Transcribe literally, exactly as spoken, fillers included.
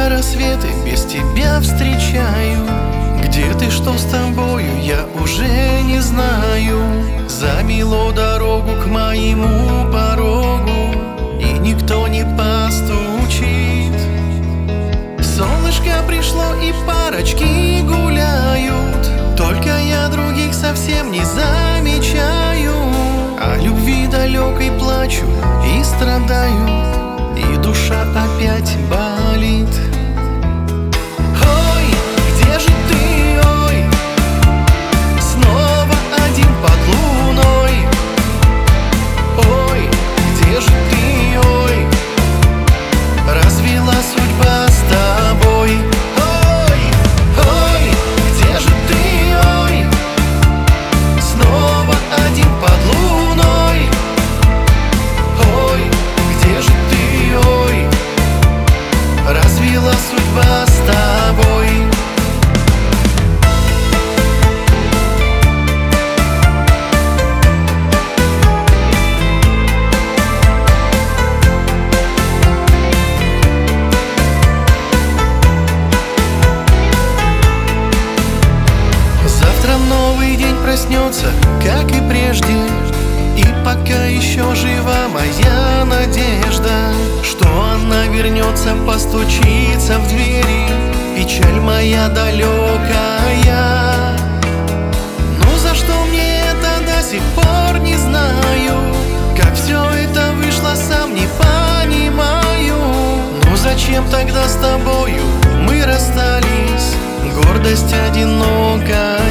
я рассветы без тебя встречаю. Где ты, что с тобою, я уже не знаю. Замело дорогу к моему порогу, и никто не постучит. Солнышко пришло и парочки гуляют, только я других совсем не замечаю. О любви далекой плачу и страдаю, и душа опять болит. Ой, где же ты, ой, снова один под луной. Ой, где же ты, ой, развела судьба с тобой. Ой, ой, где же ты, ой, снова один под луной. Ой, где же ты, ой, развела судьба с тобой. Завтра новый день проснется, как и прежде, и пока еще жива моя надежда, что она вернется, постучится в двери. Печаль моя далекая, ну за что мне это, до сих пор не знаю. Как все это вышло, сам не понимаю. Ну зачем тогда с тобою мы расстались? Гордость одинокая.